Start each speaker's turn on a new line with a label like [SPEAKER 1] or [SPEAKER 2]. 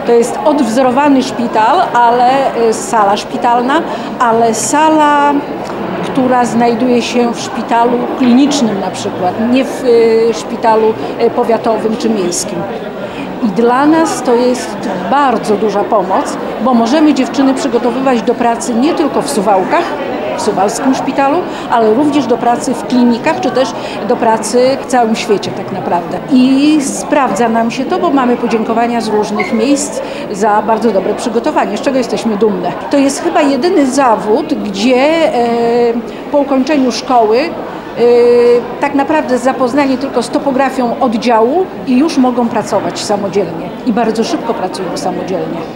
[SPEAKER 1] To jest odwzorowany szpital, ale sala szpitalna, ale sala, która znajduje się w szpitalu klinicznym na przykład, nie w szpitalu powiatowym czy miejskim. I dla nas to jest bardzo duża pomoc, bo możemy dziewczyny przygotowywać do pracy nie tylko w Suwałkach, w Suwalskim Szpitalu, ale również do pracy w klinikach, czy też do pracy w całym świecie tak naprawdę. I sprawdza nam się to, bo mamy podziękowania z różnych miejsc za bardzo dobre przygotowanie, z czego jesteśmy dumne. To jest chyba jedyny zawód, gdzie po ukończeniu szkoły tak naprawdę zapoznani tylko z topografią oddziału i już mogą pracować samodzielnie. I bardzo szybko pracują samodzielnie.